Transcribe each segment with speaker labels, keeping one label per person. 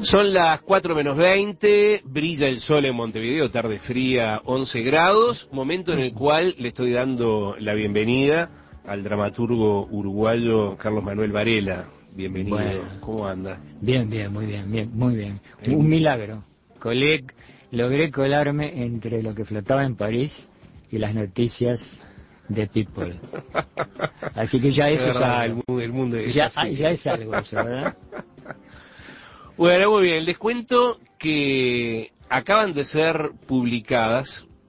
Speaker 1: Son las 4:20, brilla el sol en Montevideo, tarde fría, 11 grados, momento en el cual le estoy dando la bienvenida al dramaturgo uruguayo Carlos Manuel Varela. Bienvenido,
Speaker 2: Bueno,
Speaker 1: ¿cómo anda?
Speaker 2: Bien, muy bien. Un milagro. Logré colarme entre lo que flotaba en París y las noticias de People. Así que ya eso es algo.
Speaker 1: El mundo es
Speaker 2: Ya
Speaker 1: así.
Speaker 2: es algo eso, ¿verdad?
Speaker 1: Bueno, muy bien, les cuento que acaba de ser publicada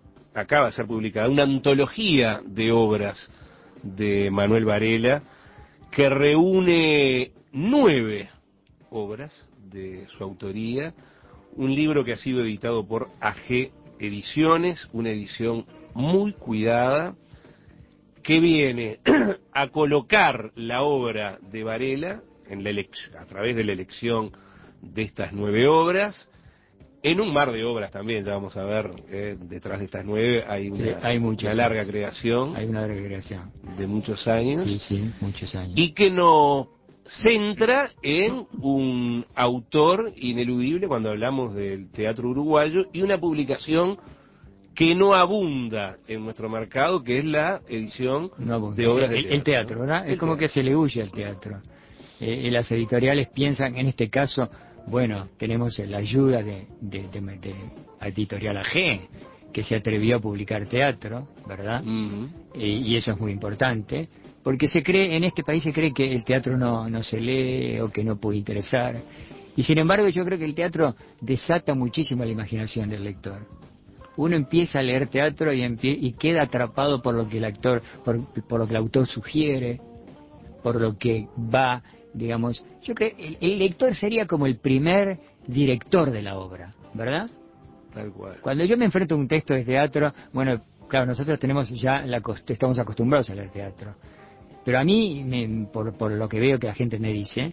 Speaker 1: una antología de obras de Manuel Varela que reúne 9 obras de su autoría, un libro que ha sido editado por AG Ediciones, una edición muy cuidada, que viene a colocar la obra de Varela a través de la elección de estas 9 obras, en un mar de obras también. Ya vamos a ver, detrás de estas 9 hay una larga creación.
Speaker 2: Hay una larga creación.
Speaker 1: De muchos años.
Speaker 2: Sí, muchos años.
Speaker 1: Y que nos centra en un autor ineludible cuando hablamos del teatro uruguayo y una publicación que no abunda en nuestro mercado, que es la edición de obras de teatro.
Speaker 2: El teatro, ¿verdad? Es como que se le huye al teatro. Las editoriales piensan, en este caso, bueno, tenemos la ayuda de Editorial AG, que se atrevió a publicar teatro, ¿verdad? Y eso es muy importante, porque en este país se cree que el teatro no se lee o que no puede interesar. Y sin embargo yo creo que el teatro desata muchísimo la imaginación del lector. Uno empieza a leer teatro y queda atrapado por lo que por lo que el autor sugiere, por lo que va, digamos. Yo creo que el lector sería como el primer director de la obra, ¿verdad?
Speaker 1: Tal cual.
Speaker 2: Cuando yo me enfrento a un texto de teatro, bueno, claro, nosotros tenemos estamos acostumbrados a leer teatro, pero a mí, por lo que veo que la gente me dice,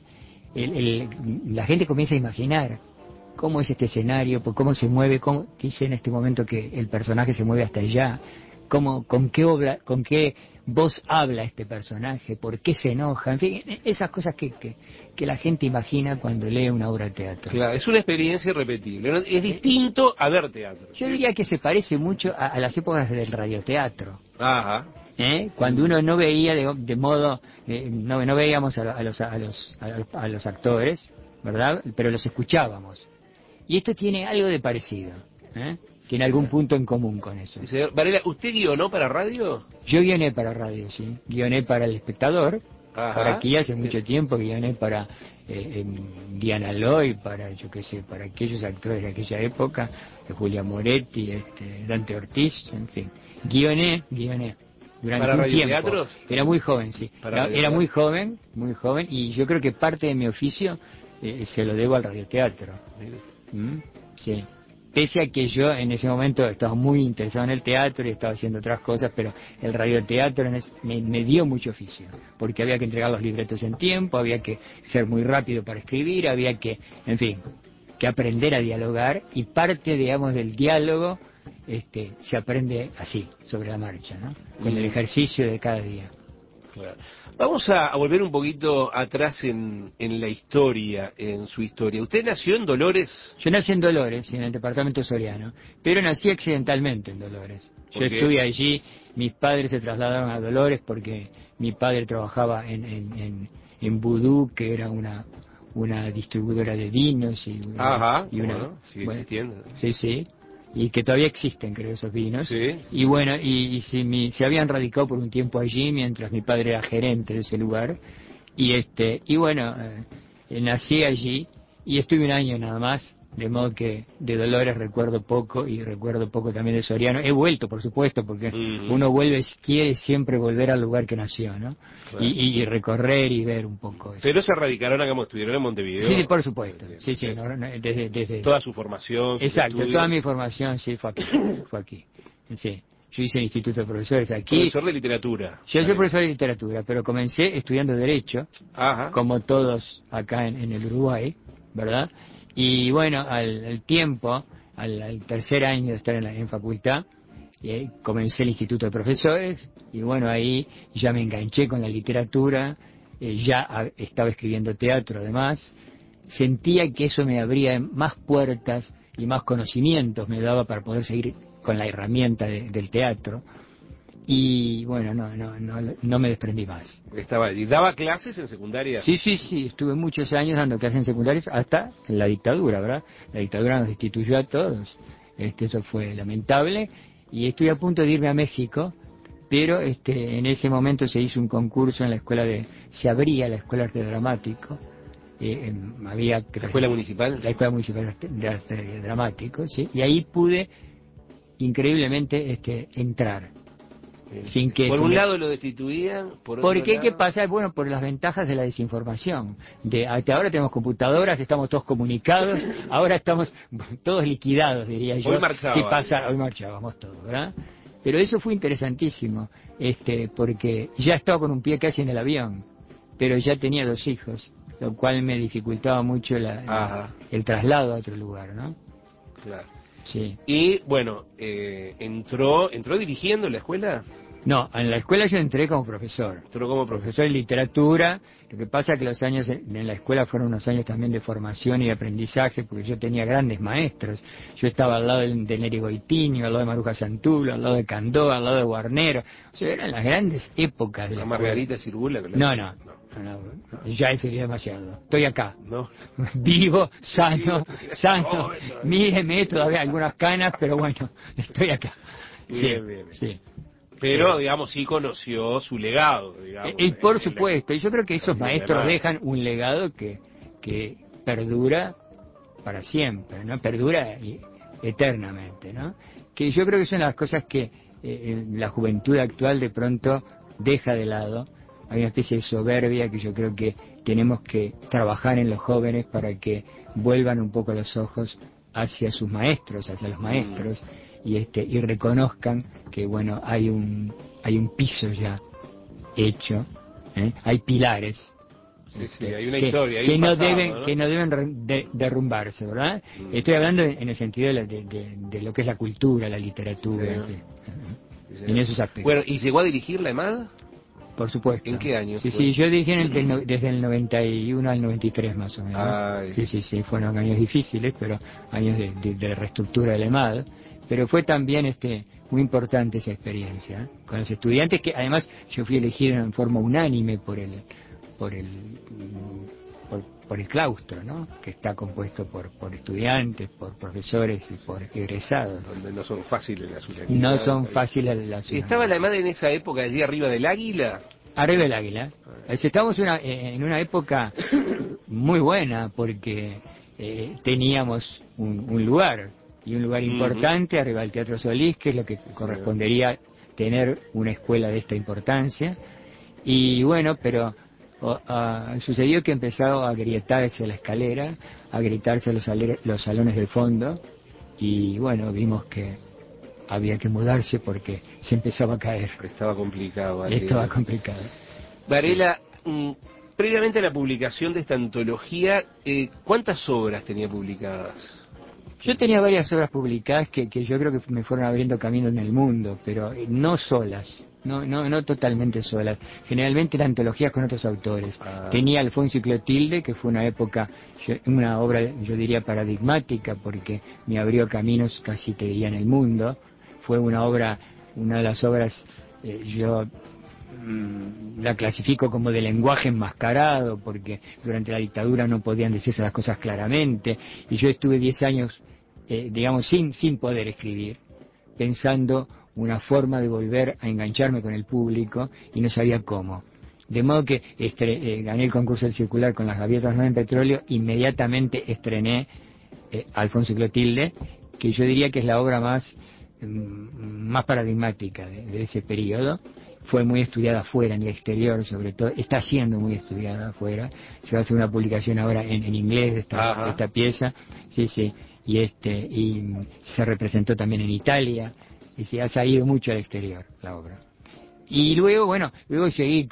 Speaker 2: la gente comienza a imaginar cómo es este escenario, cómo se mueve, cómo dice en este momento que el personaje se mueve hasta allá, con qué voz habla este personaje, por qué se enoja, en fin, esas cosas que la gente imagina cuando lee una obra de teatro.
Speaker 1: Claro, es una experiencia irrepetible, ¿no? Es distinto a ver teatro.
Speaker 2: Yo diría que se parece mucho a las épocas del radioteatro.
Speaker 1: Ajá.
Speaker 2: Cuando uno no veía de modo, no veíamos a los actores, ¿verdad? Pero los escuchábamos. Y esto tiene algo de parecido, tiene algún punto en común con eso.
Speaker 1: Sí, señor Varela, ¿usted guionó para radio?
Speaker 2: Yo guioné para radio, sí. Guioné para El Espectador.
Speaker 1: Ajá.
Speaker 2: Para aquí hace mucho tiempo guioné para Diana Loy, para aquellos actores de aquella época, Julia Moretti, Dante Ortiz, en fin. Guioné durante
Speaker 1: ¿Para
Speaker 2: un tiempo.
Speaker 1: radioteatros?
Speaker 2: Era muy joven, sí. Era muy joven, y yo creo que parte de mi oficio se lo debo al radioteatro. Sí. Pese a que yo en ese momento estaba muy interesado en el teatro y estaba haciendo otras cosas, pero el radioteatro me dio mucho oficio, porque había que entregar los libretos en tiempo, había que ser muy rápido para escribir, había que, en fin, que aprender a dialogar, y parte, digamos, del diálogo se aprende así, sobre la marcha, ¿no? Con el ejercicio de cada día.
Speaker 1: Claro. Vamos a volver un poquito atrás en la historia, en su historia. ¿Usted nació en Dolores?
Speaker 2: Yo nací en Dolores, en el departamento Soriano, pero nací accidentalmente en Dolores. Yo estuve allí, mis padres se trasladaron a Dolores porque mi padre trabajaba en Vudú, que era una distribuidora de vinos y
Speaker 1: sigue existiendo.
Speaker 2: Sí, y que todavía existen, creo, esos vinos.
Speaker 1: Sí.
Speaker 2: Y bueno, se habían radicado por un tiempo allí, mientras mi padre era gerente de ese lugar. Y bueno, nací allí y estuve un año nada más, de modo que de Dolores recuerdo poco, y recuerdo poco también de Soriano. He vuelto, por supuesto, porque uno quiere siempre volver al lugar que nació, ¿no? Claro. Y recorrer y ver un poco eso.
Speaker 1: Pero se radicaron acá, como estuvieron en Montevideo.
Speaker 2: Sí, por supuesto. Sí, desde
Speaker 1: toda su formación.
Speaker 2: Exacto, toda mi formación, sí, fue aquí. Sí. Yo hice el Instituto de Profesores aquí.
Speaker 1: Profesor de literatura.
Speaker 2: Yo soy profesor de literatura, pero comencé estudiando Derecho, como todos acá en el Uruguay, ¿verdad? Y bueno, al tiempo, al tercer año de estar en facultad, comencé el Instituto de Profesores, y bueno, ahí ya me enganché con la literatura, ya estaba escribiendo teatro además, sentía que eso me abría más puertas y más conocimientos me daba para poder seguir con la herramienta del teatro. Y bueno, no me desprendí más.
Speaker 1: ¿Y daba clases en secundaria?
Speaker 2: Sí, estuve muchos años dando clases en secundarias hasta la dictadura, ¿verdad? La dictadura nos destituyó a todos. Eso fue lamentable y estoy a punto de irme a México, pero en ese momento se hizo un concurso en la se abría la escuela de arte dramático. Había
Speaker 1: ¿La escuela municipal?
Speaker 2: La escuela municipal de arte dramático, sí, y ahí pude increíblemente entrar. Sin que
Speaker 1: por un lado lo destituían, por otro
Speaker 2: porque
Speaker 1: lado...
Speaker 2: ¿qué pasa? Bueno, por las ventajas de la desinformación. Hasta ahora tenemos computadoras, estamos todos comunicados, ahora estamos todos liquidados, diría yo.
Speaker 1: Hoy marchaba.
Speaker 2: Hoy marchábamos todos, ¿verdad? Pero eso fue interesantísimo, porque ya estaba con un pie casi en el avión, pero ya tenía 2 hijos, lo cual me dificultaba mucho el traslado a otro lugar, ¿no?
Speaker 1: Claro.
Speaker 2: Sí.
Speaker 1: Y bueno, entró dirigiendo la escuela.
Speaker 2: No, en la escuela yo entré como profesor.
Speaker 1: Entró como
Speaker 2: Profesor de literatura. Lo que pasa es que los años en la escuela fueron unos años también de formación y de aprendizaje, porque yo tenía grandes maestros. Yo estaba al lado de Neri Goitiño, al lado de Maruja Santulo, al lado de Candó, al lado de Guarnero. O sea, eran las grandes épocas de la
Speaker 1: Margarita Sirgula.
Speaker 2: No, ya sería demasiado. Estoy acá.
Speaker 1: No.
Speaker 2: Vivo, sano. Míreme, todavía algunas canas, pero bueno, estoy acá.
Speaker 1: Bien.
Speaker 2: Sí.
Speaker 1: Pero, digamos, sí conoció su legado, digamos.
Speaker 2: Y por supuesto, y yo creo que esos maestros dejan un legado que perdura para siempre, ¿no? Perdura eternamente, ¿no? Que yo creo que son las cosas que la juventud actual de pronto deja de lado. Hay una especie de soberbia que yo creo que tenemos que trabajar en los jóvenes para que vuelvan un poco los ojos hacia sus maestros, hacia los maestros, y reconozcan que bueno, hay un piso ya hecho, hay pilares.
Speaker 1: Sí, hay una historia, hay un pasado,
Speaker 2: que no deben derrumbarse, ¿verdad? Estoy hablando en el sentido de lo que es la cultura, la literatura, en esos aspectos.
Speaker 1: Bueno, ¿y llegó a dirigir la EMAD?
Speaker 2: Por supuesto.
Speaker 1: ¿En qué año?
Speaker 2: Sí, yo dirigí desde el 91 al 93 más o menos. Sí, fueron años difíciles, pero años de reestructura de la EMAD. Pero fue también muy importante esa experiencia, con los estudiantes, que además yo fui elegido en forma unánime por el claustro, ¿no? Que está compuesto por estudiantes, por profesores y por egresados.
Speaker 1: Donde no son fáciles las unidades.
Speaker 2: No son fáciles las unidades.
Speaker 1: ¿Estaba la EMAD en esa época allí arriba del Águila?
Speaker 2: Arriba del Águila. Estamos en una época muy buena porque teníamos un lugar, y un lugar importante arriba del Teatro Solís, que es lo que correspondería tener una escuela de esta importancia. Y bueno, pero sucedió que empezó a agrietarse la escalera, a agrietarse los salones del fondo, y bueno, vimos que había que mudarse porque se empezaba a caer.
Speaker 1: Estaba complicado.
Speaker 2: Estaba complicado.
Speaker 1: Varela, previamente a la publicación de esta antología, ¿cuántas obras tenía publicadas?
Speaker 2: Yo tenía varias obras publicadas que yo creo que me fueron abriendo camino en el mundo, pero no solas, no totalmente solas. Generalmente eran antologías con otros autores. Tenía Alfonso y Clotilde, que fue una obra, yo diría, paradigmática, porque me abrió caminos casi te diría en el mundo. Fue una de las obras, yo la clasifico como de lenguaje enmascarado, porque durante la dictadura no podían decirse las cosas claramente, y yo estuve 10 años digamos sin poder escribir, pensando una forma de volver a engancharme con el público y no sabía cómo. De modo que gané el concurso del circular con Las gaviotas no en petróleo, inmediatamente estrené Alfonso y Clotilde, que yo diría que es la obra más paradigmática de ese periodo. Fue muy estudiada afuera, en el exterior sobre todo, está siendo muy estudiada afuera. Se va a hacer una publicación ahora en inglés de esta pieza, sí, y se representó también en Italia, y se ha salido mucho al exterior la obra. Y luego seguí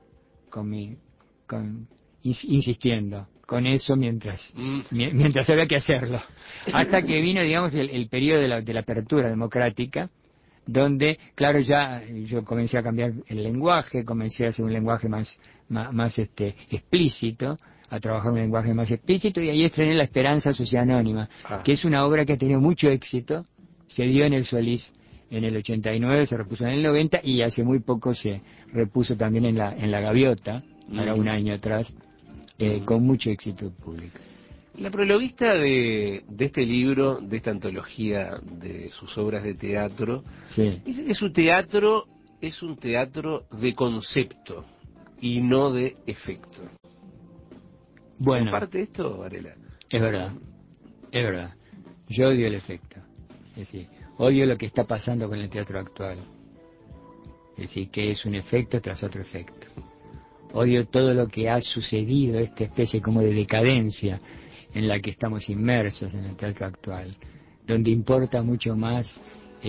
Speaker 2: insistiendo con eso mientras había que hacerlo, hasta que vino, digamos, el periodo de la apertura democrática, donde, claro, ya yo comencé a cambiar el lenguaje, comencé a hacer un lenguaje más explícito, a trabajar un lenguaje más explícito, y ahí estrené La Esperanza Sociedad Anónima,
Speaker 1: Ah.
Speaker 2: que es una obra que ha tenido mucho éxito, se dio en el Solís en el 89, se repuso en el 90 y hace muy poco se repuso también en la Gaviota, ahora un año atrás, con mucho éxito público.
Speaker 1: La prologuista de este libro, de esta antología de sus obras de teatro,
Speaker 2: Sí.
Speaker 1: dice que su teatro es un teatro de concepto y no de efecto.
Speaker 2: Bueno,
Speaker 1: ¿Comparte esto, Varela?
Speaker 2: es verdad, es verdad. Yo odio el efecto. Es decir, odio lo que está pasando con el teatro actual. Es decir, que es un efecto tras otro efecto. Odio todo lo que ha sucedido, esta especie como de decadencia en la que estamos inmersos en el teatro actual, donde importa mucho más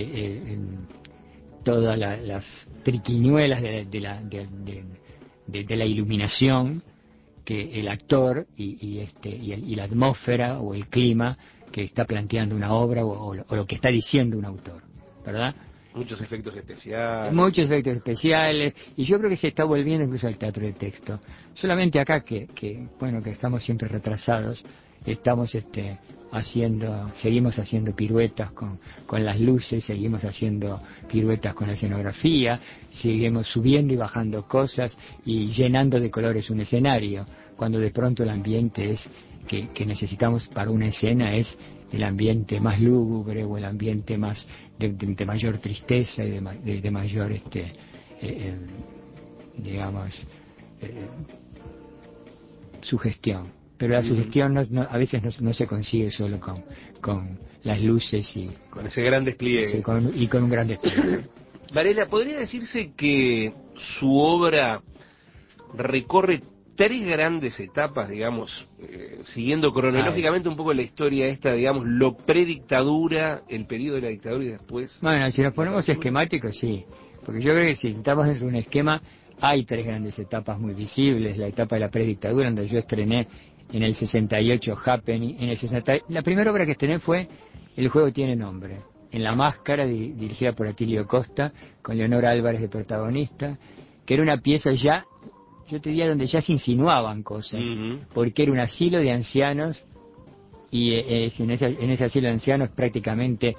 Speaker 2: todas las triquiñuelas de la iluminación que el actor y la atmósfera o el clima que está planteando una obra o lo que está diciendo un autor, ¿verdad?
Speaker 1: Muchos efectos especiales.
Speaker 2: Muchos efectos especiales, y yo creo que se está volviendo incluso al teatro de texto. Solamente acá que estamos siempre retrasados, estamos seguimos haciendo piruetas con las luces, seguimos haciendo piruetas con la escenografía, seguimos subiendo y bajando cosas y llenando de colores un escenario, cuando de pronto el ambiente que necesitamos para una escena es el ambiente más lúgubre o el ambiente más de mayor tristeza y de mayor digamos sugestión. Pero la sugestión a veces no se consigue solo con las luces y
Speaker 1: con ese gran despliegue.
Speaker 2: con un gran despliegue.
Speaker 1: Varela, ¿podría decirse que su obra recorre tres grandes etapas, digamos, siguiendo cronológicamente un poco la historia esta, digamos, lo predictadura, el periodo de la dictadura y después?
Speaker 2: Bueno, si nos ponemos esquemáticos, sí, porque yo creo que si estamos dentro de un esquema, hay tres grandes etapas muy visibles. La etapa de la predictadura, donde yo estrené en el 68 Happening, la primera obra que estrené fue El juego tiene nombre, en La Máscara, dirigida por Atilio Costa, con Leonor Álvarez de protagonista, que era una pieza ya, yo te diría, donde ya se insinuaban cosas, porque era un asilo de ancianos, y en ese asilo de ancianos prácticamente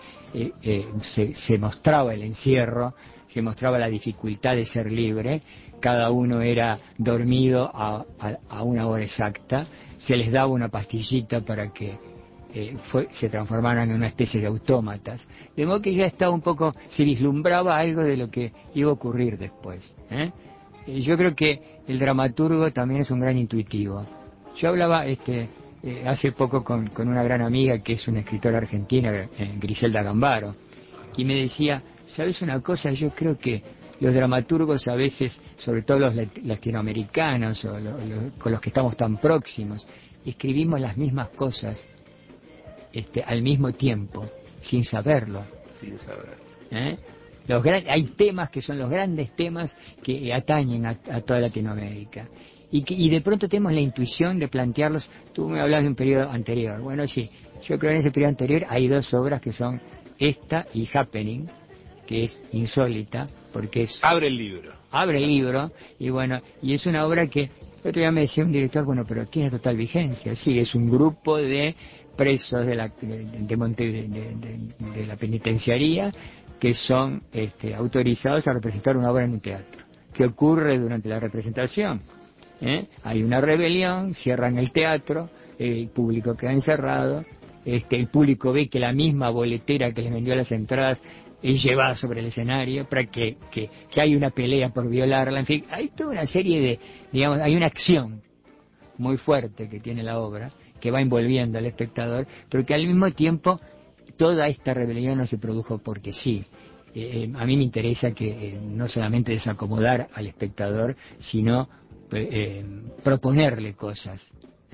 Speaker 2: se mostraba el encierro, se mostraba la dificultad de ser libre, cada uno era dormido a una hora exacta, se les daba una pastillita para que se transformaran en una especie de autómatas, de modo que ya estaba un poco, se vislumbraba algo de lo que iba a ocurrir después. Yo creo que el dramaturgo también es un gran intuitivo. Yo hablaba hace poco con una gran amiga que es una escritora argentina, Griselda Gambaro, y me decía, ¿sabes una cosa? Yo creo que los dramaturgos a veces, sobre todo los latinoamericanos o con los que estamos tan próximos, escribimos las mismas cosas al mismo tiempo, sin saberlo.
Speaker 1: Sin saber.
Speaker 2: Hay temas que son los grandes temas que atañen a toda Latinoamérica. Y de pronto tenemos la intuición de plantearlos. Tú me hablas de un periodo anterior. Bueno, sí, yo creo que en ese periodo anterior hay dos obras que son esta y Happening, que es insólita, porque
Speaker 1: abre el libro.
Speaker 2: Abre el libro, y bueno, y es una obra que, el otro día me decía un director, bueno, pero tiene total vigencia. Sí, es un grupo de presos de la penitenciaría que son autorizados a representar una obra en un teatro. ¿Qué ocurre durante la representación? Hay una rebelión, cierran el teatro, el público queda encerrado, el público ve que la misma boletera que les vendió las entradas es llevada sobre el escenario, para que hay una pelea por violarla, en fin, hay toda una serie de, digamos, hay una acción muy fuerte que tiene la obra, que va envolviendo al espectador, pero que al mismo tiempo toda esta rebelión no se produjo porque sí. A mí me interesa que no solamente desacomodar al espectador, sino proponerle cosas,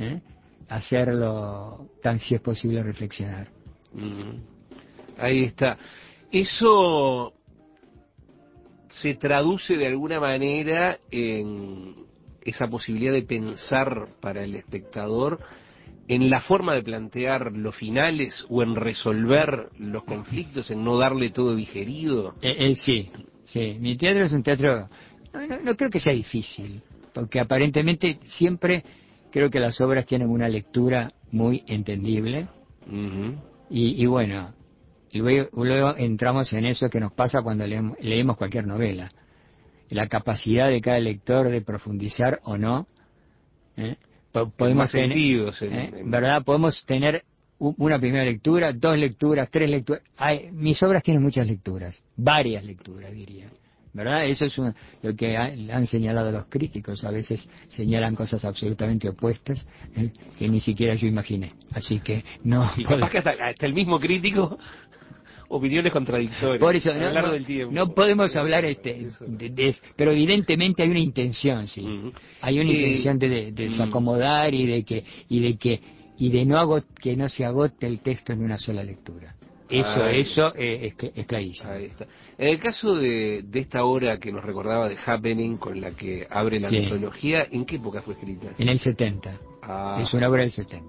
Speaker 2: hacerlo tan si es posible reflexionar.
Speaker 1: Ahí está. Eso se traduce de alguna manera en esa posibilidad de pensar para el espectador en la forma de plantear los finales o en resolver los conflictos, en no darle todo digerido.
Speaker 2: Sí. Mi teatro es un teatro, no creo que sea difícil, porque aparentemente siempre creo que las obras tienen una lectura muy entendible. Y bueno, luego entramos en eso que nos pasa cuando leemos cualquier novela. La capacidad de cada lector de profundizar o no. Podemos tener,
Speaker 1: sentidos,
Speaker 2: ¿verdad? Podemos tener una primera lectura, 2 lecturas, 3 lecturas. Mis obras tienen muchas lecturas, varias lecturas, diría. ¿Verdad? Eso es lo que han señalado los críticos. A veces señalan cosas absolutamente opuestas que ni siquiera yo imaginé. Así que no.
Speaker 1: Y capaz que hasta el mismo crítico, opiniones contradictorias.
Speaker 2: Por eso
Speaker 1: a lo largo del tiempo.
Speaker 2: No podemos hablar pero evidentemente hay una intención, sí. Hay una intención de desacomodar y de que no se agote el texto en una sola lectura. Eso es clarísimo.
Speaker 1: Ahí está. En el caso de esta obra que nos recordaba de Happening, con la que abre la antología, ¿en qué época fue escrita?
Speaker 2: En el 70. Es una obra del 70.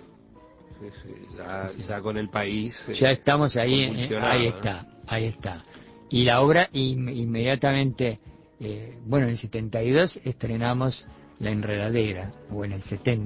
Speaker 1: Ya con el país.
Speaker 2: Ya estamos ahí, ahí está. Y la obra inmediatamente, en el 72 estrenamos La Enredadera, o en el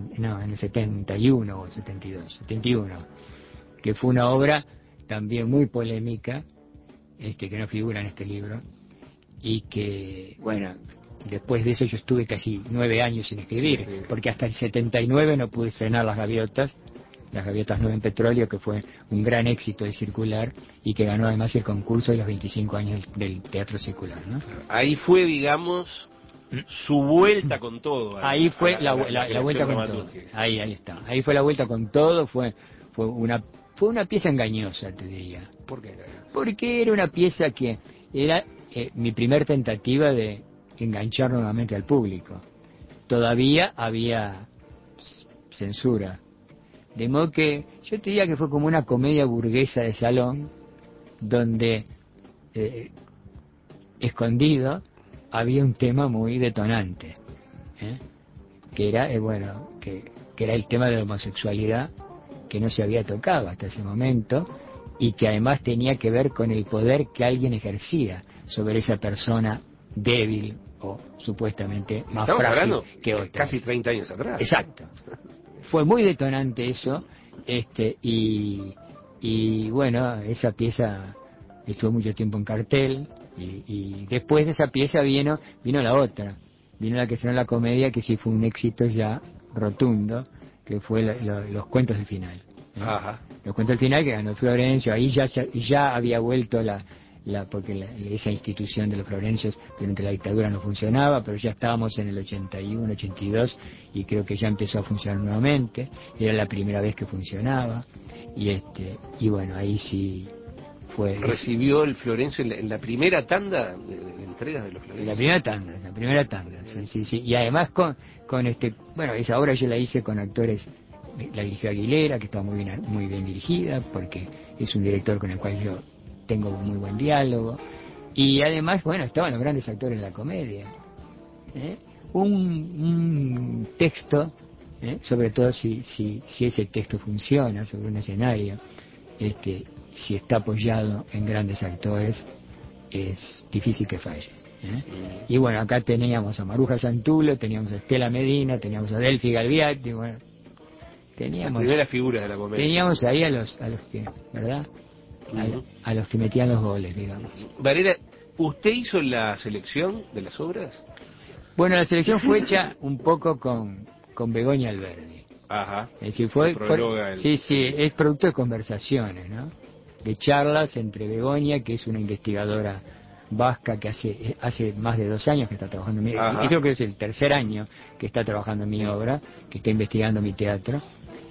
Speaker 2: 71 o 71, que fue una obra también muy polémica, que no figura en este libro, y que, después de eso yo estuve casi 9 años sin escribir, porque hasta el 79 no pude estrenar Las Gaviotas no en petróleo, que fue un gran éxito de Circular y que ganó además el concurso de los 25 años del Teatro Circular, ¿no?
Speaker 1: Ahí fue, digamos, su vuelta con todo.
Speaker 2: Ahí fue la vuelta con todo. Ahí está. Ahí fue la vuelta con todo. Fue una pieza engañosa, te diría.
Speaker 1: ¿Por qué?
Speaker 2: Porque era una pieza que era mi primer tentativa de enganchar nuevamente al público. Todavía había censura. De modo que yo te diría que fue como una comedia burguesa de salón, donde escondido había un tema muy detonante, que era que era el tema de la homosexualidad, que no se había tocado hasta ese momento, y que además tenía que ver con el poder que alguien ejercía sobre esa persona débil o supuestamente más frágil que otras.
Speaker 1: Casi 30 años atrás.
Speaker 2: Exacto. Fue muy detonante eso, y bueno, esa pieza estuvo mucho tiempo en cartel, y después de esa pieza vino la otra, vino la que será la comedia, que sí fue un éxito ya rotundo, que fue Los Cuentos del Final.
Speaker 1: Ajá.
Speaker 2: Los Cuentos del Final, que ganó Florencio. Ahí ya había vuelto porque esa institución de los Florencios durante la dictadura no funcionaba, pero ya estábamos en el 81, 82, y creo que ya empezó a funcionar nuevamente. Era la primera vez que funcionaba, y bueno, ahí sí fue.
Speaker 1: Recibió el Florencio en la primera tanda de entregas de los Florencios.
Speaker 2: La primera tanda, sí. Y además con esa obra yo la hice con actores. La dirigió Aguilera, que estaba muy bien dirigida, porque es un director con el cual yo tengo muy buen diálogo, y además, estaban los grandes actores de la comedia. Un texto, sobre todo si ese texto funciona sobre un escenario, si está apoyado en grandes actores, es difícil que falle. Y bueno, acá teníamos a Maruja Santulo, teníamos a Estela Medina, teníamos a Delphi Galviati, teníamos
Speaker 1: las primeras figuras de la comedia.
Speaker 2: Teníamos ahí a los que, ¿verdad? A los que metían los goles, digamos.
Speaker 1: Varela, ¿usted hizo la selección de las obras?
Speaker 2: Bueno, la selección fue hecha un poco con Begoña Alberdi.
Speaker 1: Ajá.
Speaker 2: Es decir, es producto de conversaciones, ¿no? De charlas entre Begoña, que es una investigadora vasca que hace más de 2 años que está trabajando en mi obra, y creo que es el 3er año que está trabajando en mi obra, que está investigando mi teatro,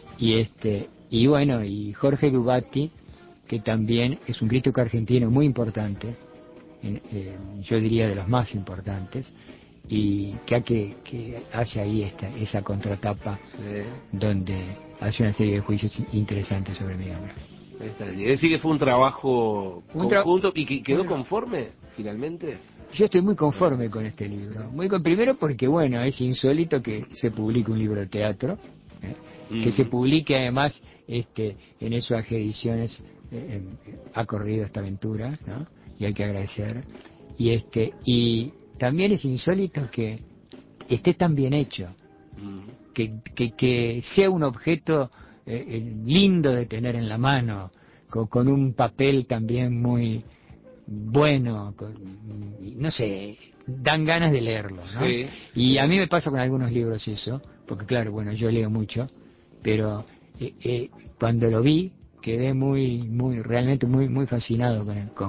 Speaker 2: y Jorge Dubati, que también es un crítico argentino muy importante, yo diría de los más importantes, y que hace ahí esa contratapa, donde hace una serie de juicios interesantes sobre mi obra.
Speaker 1: Es decir, que fue un trabajo conjunto y que quedó conforme finalmente.
Speaker 2: Yo estoy muy conforme con este libro. Primero porque, es insólito que se publique un libro de teatro, que se publique además en esas ediciones. Ha corrido esta aventura, ¿no? Y hay que agradecer. Y también es insólito que esté tan bien hecho. que sea un objeto lindo de tener en la mano, con un papel también muy bueno, no sé, dan ganas de leerlo, ¿no?
Speaker 1: Sí,
Speaker 2: Y
Speaker 1: sí.
Speaker 2: a mí me pasa con algunos libros eso, porque claro, bueno, yo leo mucho, pero cuando lo vi quedé realmente muy fascinado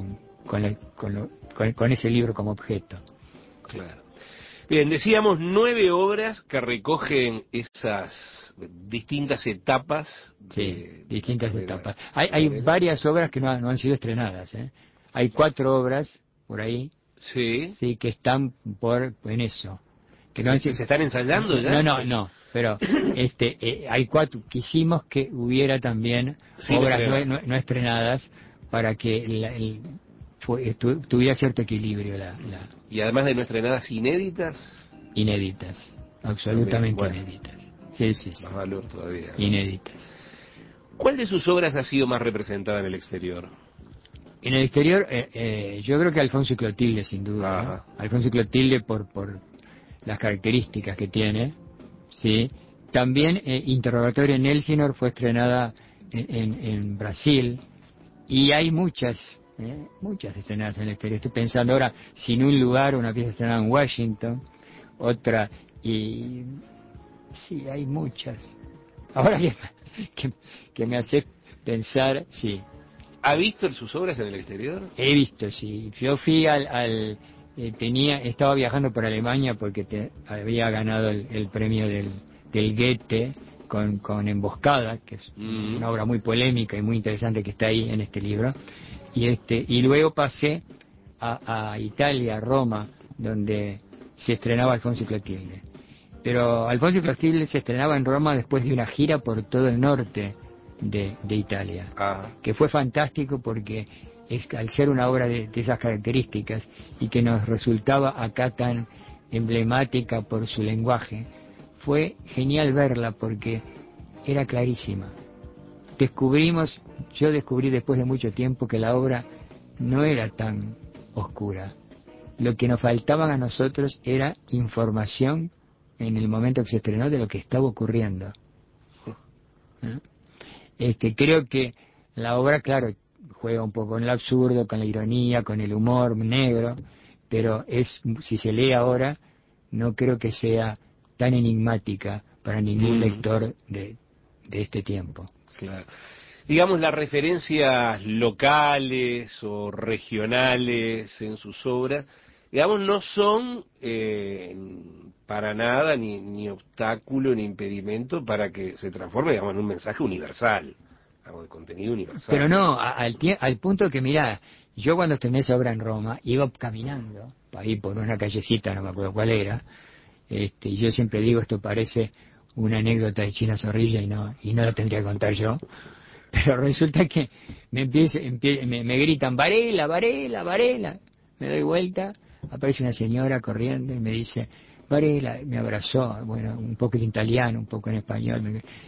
Speaker 2: con ese libro como objeto.
Speaker 1: Claro. Bien, decíamos 9 obras que recogen esas distintas etapas
Speaker 2: Sí,
Speaker 1: de la
Speaker 2: distintas
Speaker 1: carrera
Speaker 2: etapas.
Speaker 1: de
Speaker 2: Hay
Speaker 1: Varela.
Speaker 2: varias obras que no han sido estrenadas, ¿eh? Hay 4 obras por ahí,
Speaker 1: Sí.
Speaker 2: sí, que están en eso, que no han
Speaker 1: Que
Speaker 2: sido,
Speaker 1: se están ensayando ya?
Speaker 2: no, pero hay 4. Quisimos que hubiera también
Speaker 1: Sin
Speaker 2: obras
Speaker 1: estrenar.
Speaker 2: no estrenadas para que tuviera cierto equilibrio
Speaker 1: Y además de no estrenadas inéditas,
Speaker 2: inéditas,
Speaker 1: también,
Speaker 2: absolutamente
Speaker 1: bueno,
Speaker 2: inéditas. Sí, sí, sí,
Speaker 1: más valor todavía, ¿no?
Speaker 2: inéditas.
Speaker 1: ¿Cuál de sus obras ha sido más representada en el exterior?
Speaker 2: En el exterior, yo creo que Alfonso y Clotilde, sin duda, ¿eh?
Speaker 1: Ajá.
Speaker 2: Alfonso y Clotilde por las características que tiene, ¿sí? También Interrogatorio en Elsinore fue estrenada en Brasil, y hay muchas estrenadas en el exterior. Estoy pensando ahora, Sin un lugar, una pieza estrenada en Washington, otra, y sí, hay muchas. Ahora que, que me hace pensar, sí.
Speaker 1: ¿Ha visto sus obras en el exterior?
Speaker 2: He visto, sí. Yo fui estaba viajando por Alemania porque había ganado el premio del Goethe con Emboscada, que es
Speaker 1: Mm.
Speaker 2: una obra muy polémica y muy interesante que está ahí en este libro. Y luego pasé a Italia, a Roma, donde se estrenaba Alfonso y Clotilde. Pero Alfonso y Clotilde se estrenaba en Roma después de una gira por todo el norte de Italia,
Speaker 1: Ah,
Speaker 2: que fue fantástico porque al ser una obra de esas características y que nos resultaba acá tan emblemática por su lenguaje, fue genial verla porque era clarísima. Yo descubrí después de mucho tiempo que la obra no era tan oscura. Lo que nos faltaban a nosotros era información en el momento que se estrenó de lo que estaba ocurriendo. ¿Eh? Creo que la obra, claro, juega un poco con el absurdo, con la ironía, con el humor negro, pero si se lee ahora, no creo que sea tan enigmática para ningún
Speaker 1: mm,
Speaker 2: lector de este tiempo.
Speaker 1: claro. Digamos, las referencias locales o regionales en sus obras, digamos, no son para nada ni obstáculo ni impedimento para que se transforme, digamos, en un mensaje universal, algo de contenido
Speaker 2: Pero
Speaker 1: universal.
Speaker 2: no, al punto que, mirá, yo cuando estrené esa obra en Roma, iba caminando, ahí por una callecita, no me acuerdo cuál era, y yo siempre digo, esto parece una anécdota de China Zorrilla y no la tendría que contar yo, pero resulta que me gritan, Varela, Varela, Varela, me doy vuelta, aparece una señora corriendo y me dice, Varela, me abrazó, bueno, un poco en italiano, un poco en español,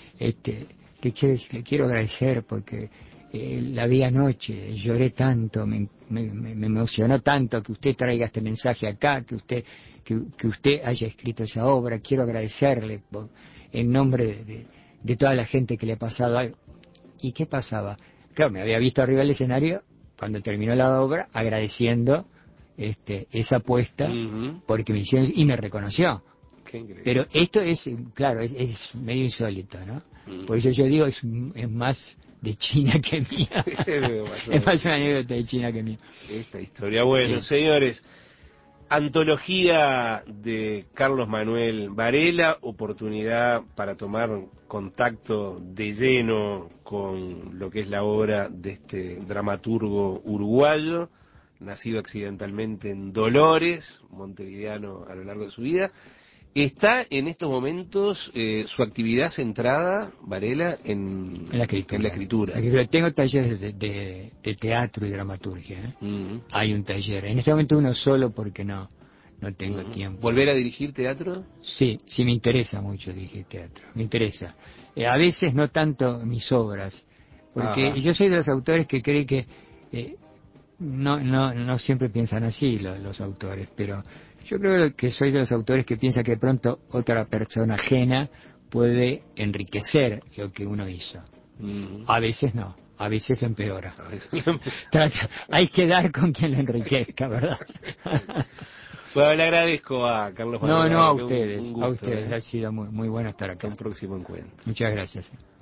Speaker 2: le quiero agradecer porque la vi anoche, lloré tanto, me emocionó tanto que usted traiga este mensaje acá, que usted haya escrito esa obra, quiero agradecerle en nombre de toda la gente que le ha pasado algo. ¿Y qué pasaba? Claro, me había visto arriba del escenario cuando terminó la obra agradeciendo esa apuesta
Speaker 1: Ujú.
Speaker 2: porque me hicieron y me reconoció.
Speaker 1: Qué increíble.
Speaker 2: Pero esto es, claro, es medio insólito, ¿no? Por
Speaker 1: Ujú.
Speaker 2: eso yo digo, es más de China que mía.
Speaker 1: Me pasó
Speaker 2: Es más una
Speaker 1: esta
Speaker 2: anécdota de China que mía.
Speaker 1: esta historia. Bueno,
Speaker 2: Sí.
Speaker 1: señores, antología de Carlos Manuel Varela, oportunidad para tomar contacto de lleno con lo que es la obra de este dramaturgo uruguayo, nacido accidentalmente en Dolores, montevideano a lo largo de su vida. Está en estos momentos su actividad centrada, Varela,
Speaker 2: En la
Speaker 1: en la
Speaker 2: escritura.
Speaker 1: escritura.
Speaker 2: Tengo talleres de teatro y dramaturgia. ¿Eh?
Speaker 1: Ujú,
Speaker 2: Hay un taller. En este momento uno solo porque no tengo
Speaker 1: ujú.
Speaker 2: tiempo.
Speaker 1: ¿Volver a dirigir teatro?
Speaker 2: Sí, sí me interesa mucho dirigir teatro. Me interesa. A veces no tanto mis obras, porque
Speaker 1: Ajá.
Speaker 2: yo soy de los autores que cree que eh, no siempre piensan así los autores, pero yo creo que soy de los autores que piensa que de pronto otra persona ajena puede enriquecer lo que uno hizo. A veces no, a veces lo empeora. Hay que dar con quien lo enriquezca, ¿verdad?
Speaker 1: Bueno, le agradezco a Carlos
Speaker 2: No,
Speaker 1: Manuel.
Speaker 2: a ustedes,
Speaker 1: Un gusto,
Speaker 2: ha sido muy, muy bueno estar acá.
Speaker 1: Hasta un próximo encuentro.
Speaker 2: Muchas gracias.